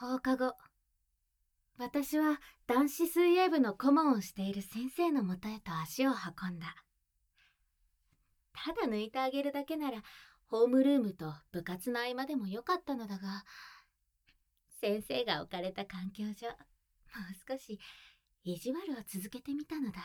放課後、私は男子水泳部の顧問をしている先生のもとへと足を運んだ。ただ抜いてあげるだけなら、ホームルームと部活の合間でもよかったのだが、先生が置かれた環境上、もう少し意地悪を続けてみたのだ。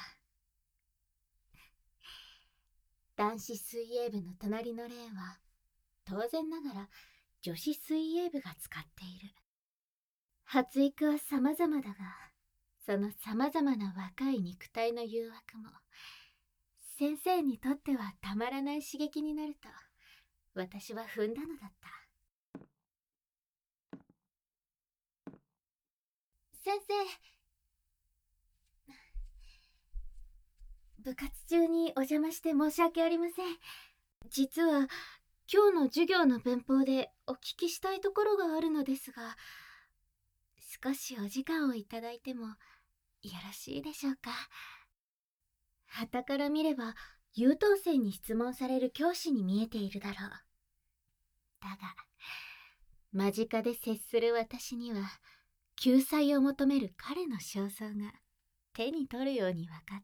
男子水泳部の隣のレーンは、当然ながら女子水泳部が使っている。発育は様々だが、その様々な若い肉体の誘惑も、先生にとってはたまらない刺激になると、私は踏んだのだった。先生、部活中にお邪魔して申し訳ありません。実は、今日の授業の文法でお聞きしたいところがあるのですが、少しお時間をいただいてもよろしいでしょうか。傍から見れば優等生に質問される教師に見えているだろう。だが、間近で接する私には救済を求める彼の焦燥が手に取るように分かった。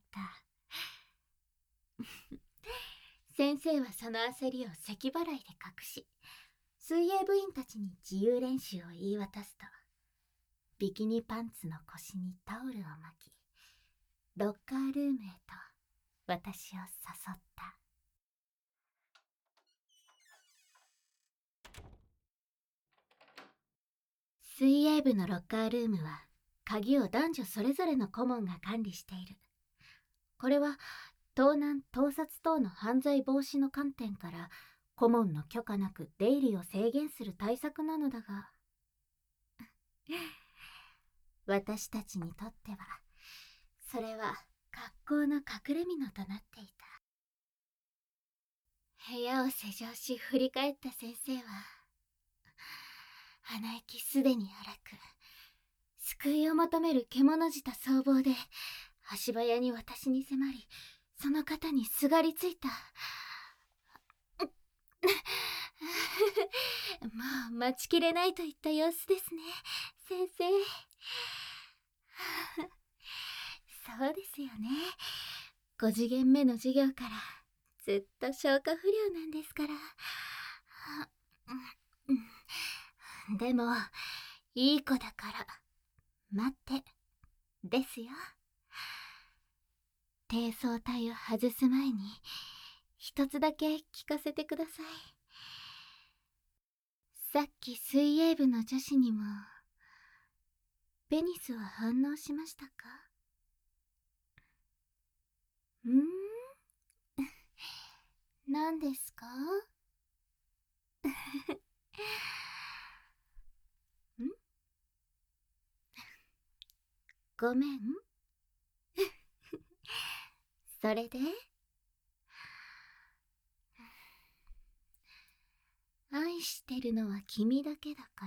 先生はその焦りを咳払いで隠し、水泳部員たちに自由練習を言い渡すと、ビキニパンツの腰にタオルを巻き、ロッカールームへと私を誘った。水泳部のロッカールームは鍵を男女それぞれの顧問が管理している。これは盗難盗撮等の犯罪防止の観点から顧問の許可なく出入りを制限する対策なのだが私たちにとってはそれは格好の隠れ蓑となっていた。部屋を施錠し振り返った先生は鼻息すでに荒く、救いを求める獣舌僧帽で足早に私に迫り、その肩にすがりついた。もう待ちきれないといった様子ですね、先生。そうですよね。5次元目の授業からずっと消化不良なんですから。でも、いい子だから、待って、ですよ。低層体を外す前に、一つだけ聞かせてください。さっき水泳部の女子にも、ペニスは反応しましたか？何ですか？ごめん。それで？愛してるのは君だけだから、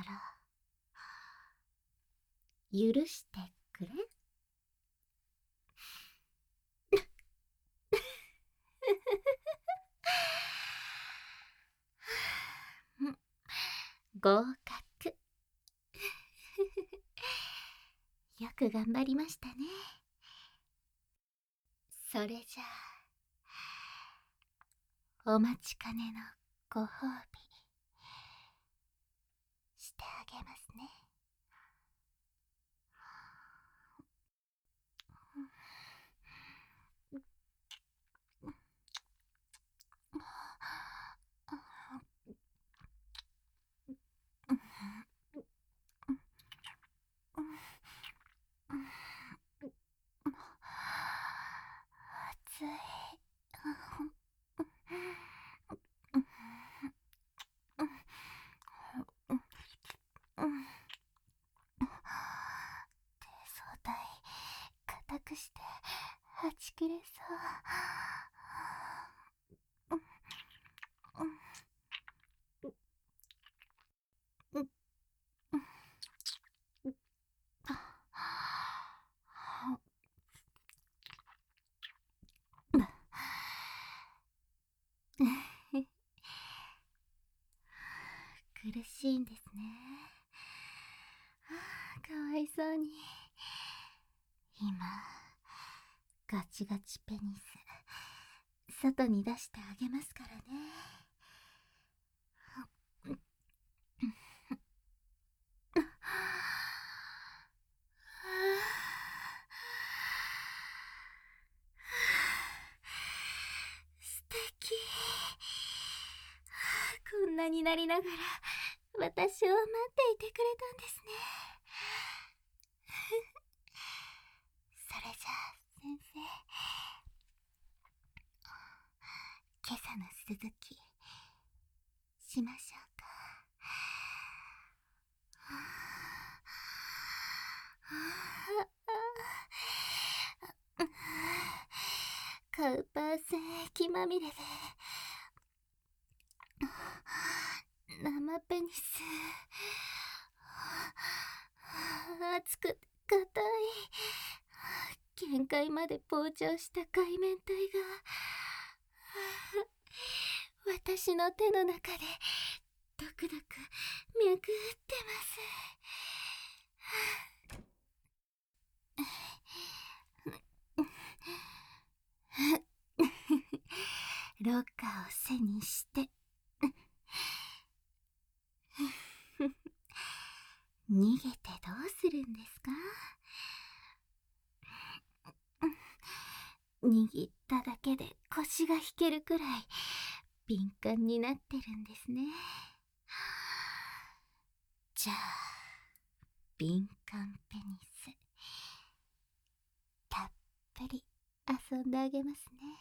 許してくれ？合格。よく頑張りましたね。それじゃあ、お待ちかねのご褒美してあげますね。暑い。低層体硬くしてはち切れそう。苦しいんですね。 そうに。今、ガチガチペニス、外に出してあげますからね。素敵。こんなになりながら私を待っていてくれたんですね。それじゃあ先生、今朝の続きしましょうか。カウパー戦液まみれで生ペニス、熱くて硬い、限界まで膨張した海綿体が私の手の中でドクドク脈打ってます。ロッカーを背にして逃げてどうするんですか？握っただけで腰が引けるくらい敏感になってるんですね。じゃあ敏感ペニスたっぷり遊んであげますね。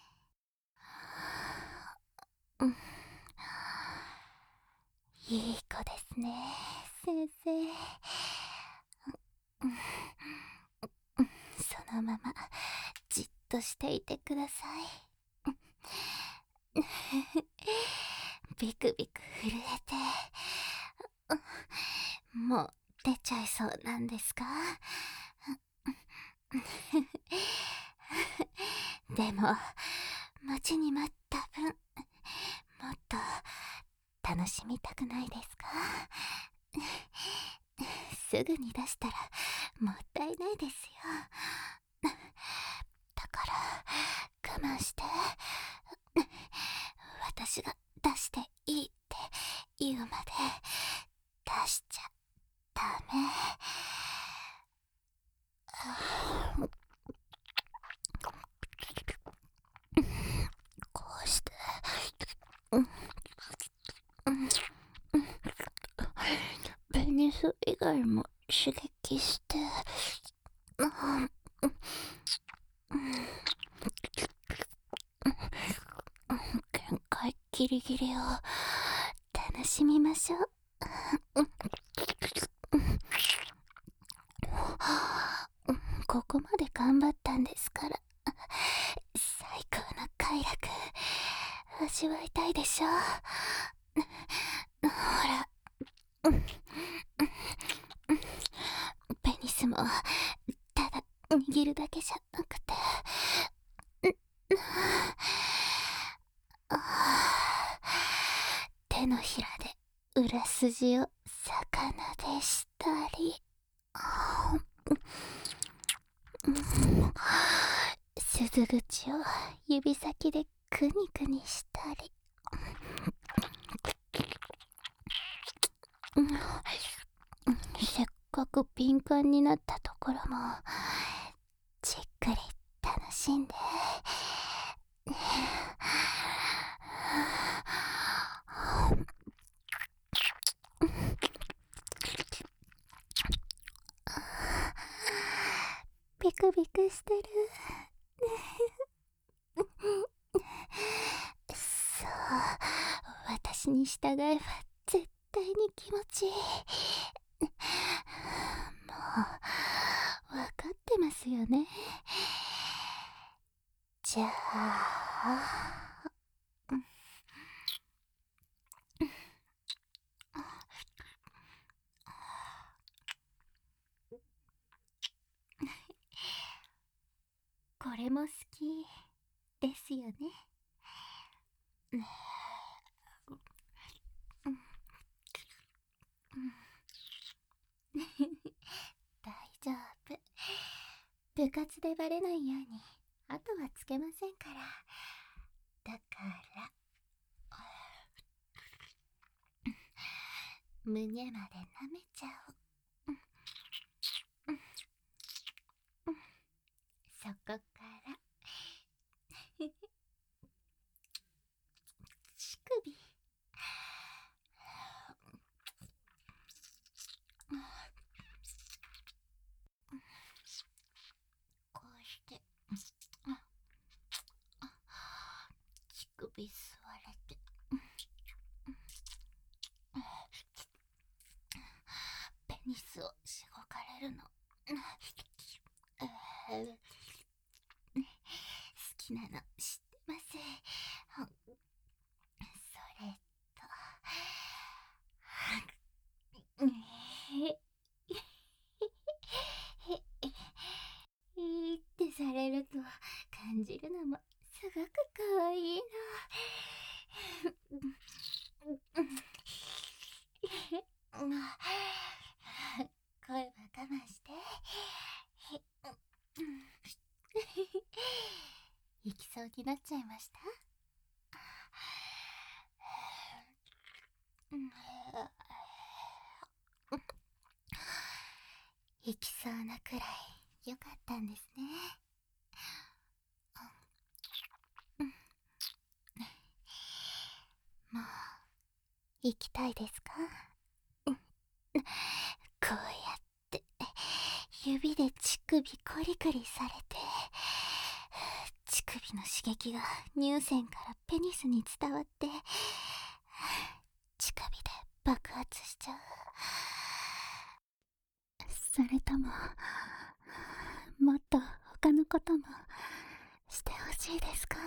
いい子ですね、先生。そのままじっとしていてください。ビクビク震えて、もう出ちゃいそうなんですか？でも待ちに待った分、もっと楽しみたくないですか？すぐに出したらもったいないですよ。だから我慢して、私が出していいって言うまで出しちゃダメ。こうしてペニス以外も刺激して、限界ギリギリを楽しみましょう。ここまで頑張ったんですから、最高の快楽味わいたいでしょ。ほら、ペニスもただ握るだけじゃなくて、手のひらで裏筋を魚でしたり、鈴口を指先でクニクニしたり、せっかく敏感になったところもじっくり楽しんで。ビクビクしてる。そう、私に従えば絶対に気持ちいい。もう分かってますよね。じゃあこれも好きですよね。大丈部活でバレないように後はつけませんから。だから胸まで舐めちゃおう。そこから乳首、こうして乳首吸われて、ペニスをしごかれるの。好きなの知ってます。それとってされると感じるのもすごく可愛いの。声は我慢して。行きそうになっちゃいました。行きそうなくらい良かったんですね。もう行きたいですか？こうやって指で乳首コリコリされて、乳首の刺激が乳腺からペニスに伝わって、乳首で爆発しちゃう。それとももっと他のこともしてほしいですか？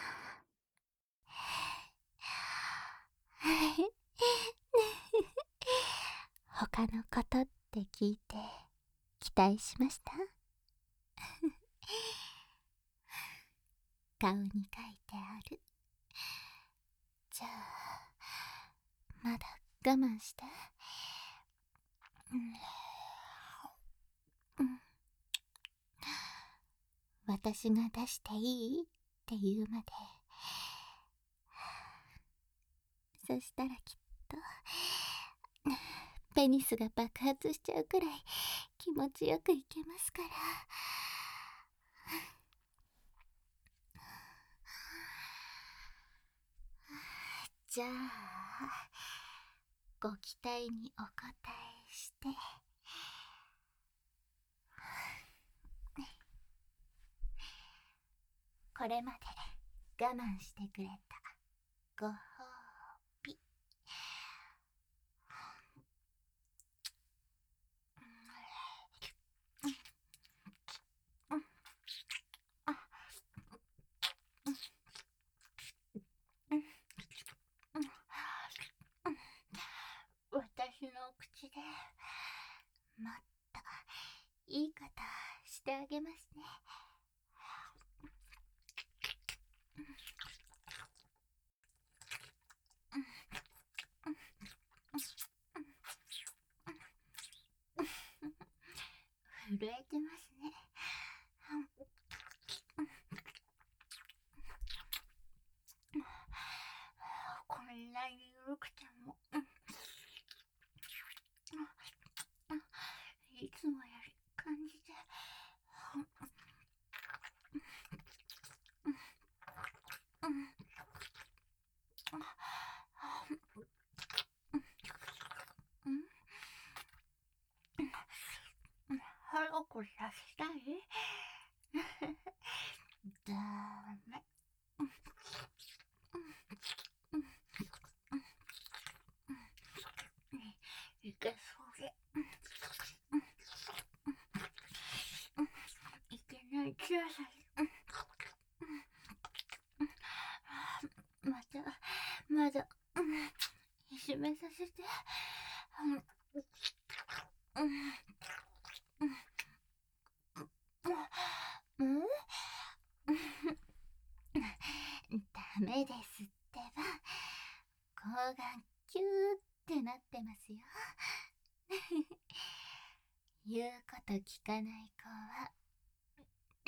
他のことって聞いて期待しました？顔に書いてある。じゃあまだ我慢して。私が出していいって言うまで。そしたらきっとペニスが爆発しちゃうくらい気持ちよくいけますから。じゃあご期待にお答えして、これまで我慢してくれたご褒美。私の口でもっといいことしてあげますね。震えてますね。こんなに緩くてもいつもより感じて、早くさせたい？ダメ。いけそうでいけない気がする。まだ締めさせて。ダメですってば。睾丸キューってなってますよ。言うこと聞かない子は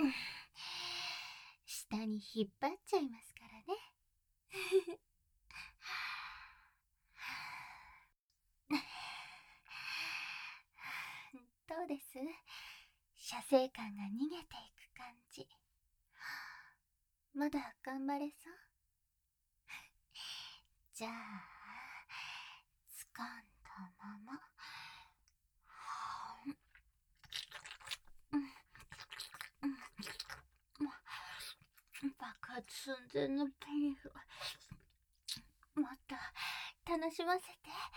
下に引っ張っちゃいますからね。どうです？射精感が逃げていく感じ。まだ頑張れそう？じゃあ、掴んだまま。爆発寸前のペニフ。もっと楽しませて。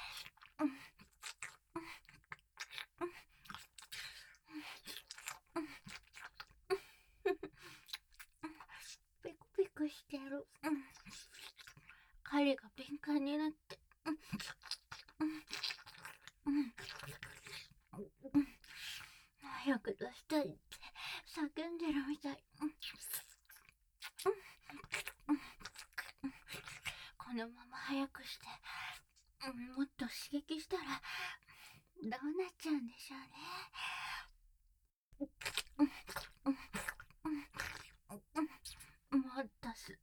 ピクピクしてる。針が敏感になって。早く出したいって叫んでるみたい。このまま早くして、もっと刺激したらどうなっちゃうんでしょうね。もっと吸って。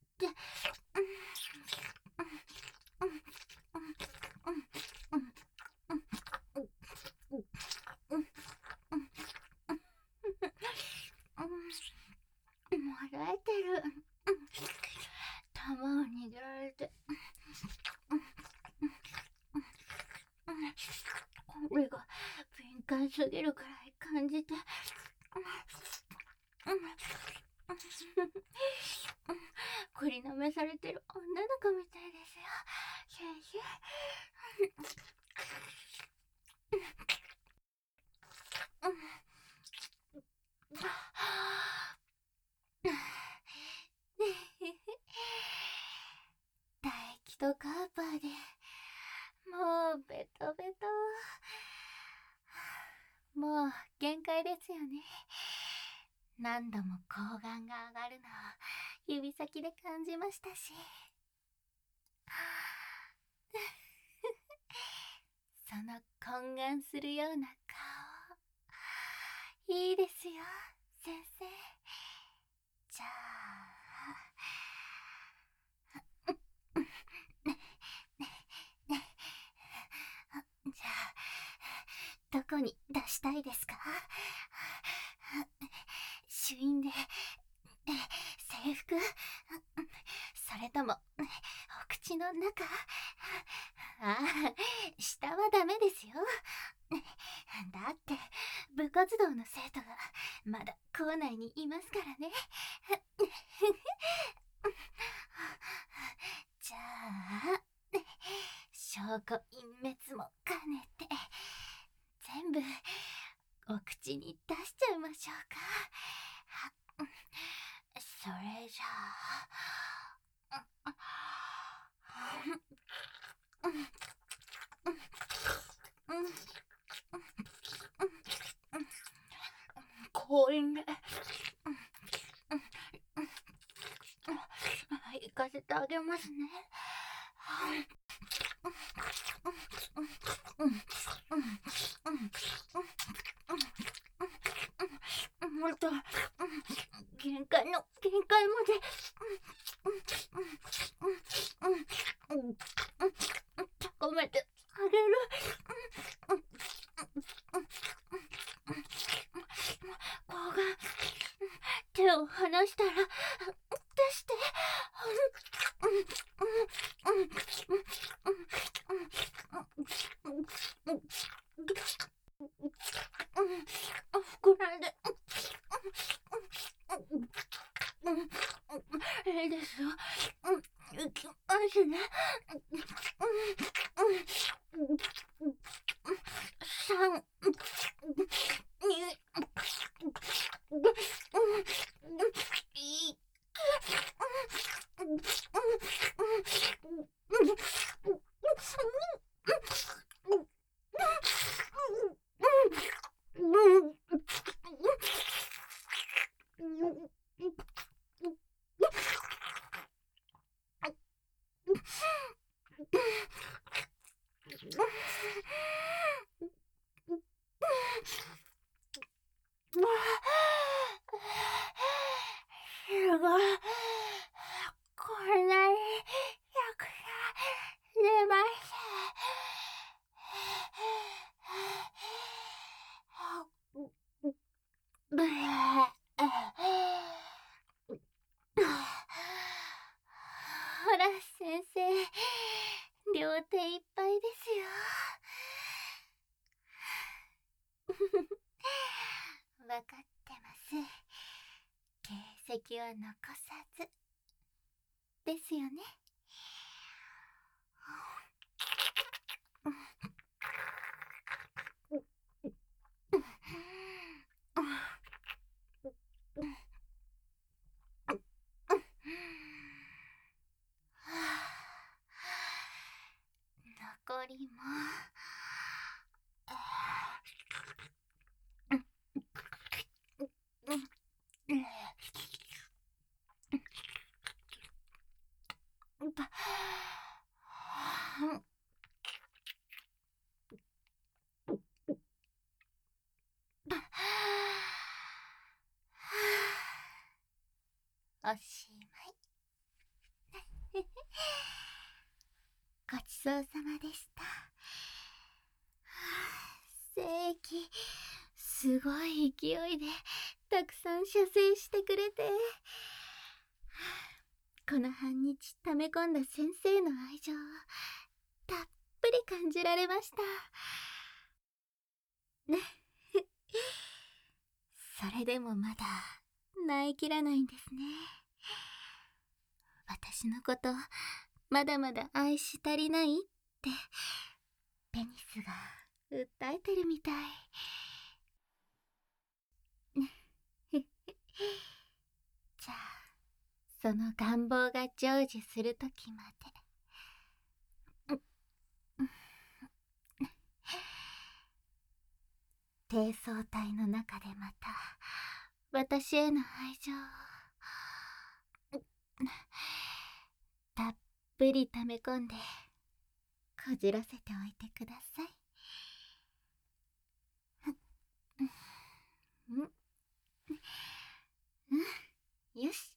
笑えてる。玉を握られて。これが敏感すぎるくらい感じて。繰りなめされてる女の子みたいですよ。シュシュ。唾液とカーパーでもうベトベト。もう限界ですよね。何度も睾丸が上がるのを指先で感じましたし。その懇願するような顔、いいですよ、先生。じゃあ、どこに出したいですか？朱印で制服？それともお口の中？ああ、下はダメですよ。だって部活動の生徒がまだ校内にいますからね。じゃあ、証拠隠滅も兼ねて全部お口に出しちゃいましょうか。それじゃあ、公園で行かせてあげますね。もっと限界の限界まで高めてあげる。こうが手を離したら出して。膨らんでいいですよ。いきますね。3、2、 ほら先生、両手いっぱいですよ。わかってます。形跡は残さずですよね。残りも。おしまい。ごちそうさまでした。正規、すごい勢いでたくさん射精してくれて、この半日溜め込んだ先生の愛情をたっぷり感じられました。それでもまだ泣いきらないんですね。私のことまだまだ愛し足りないってペニスが訴えてるみたい。じゃあその願望が成就するときまで、低層体の中でまた私への愛情をたっぷり溜め込んでこじらせておいてください。よし。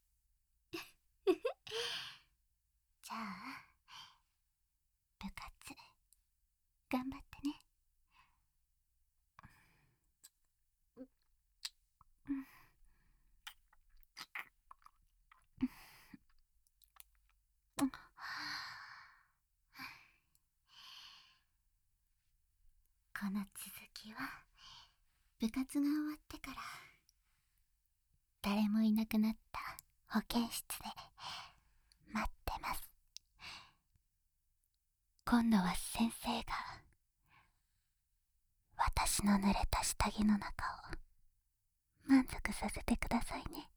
じゃあ部活頑張ってね。この続きは部活が終わってから誰もいなくなった保健室で待ってます。今度は先生が私の濡れた下着の中を満足させてくださいね。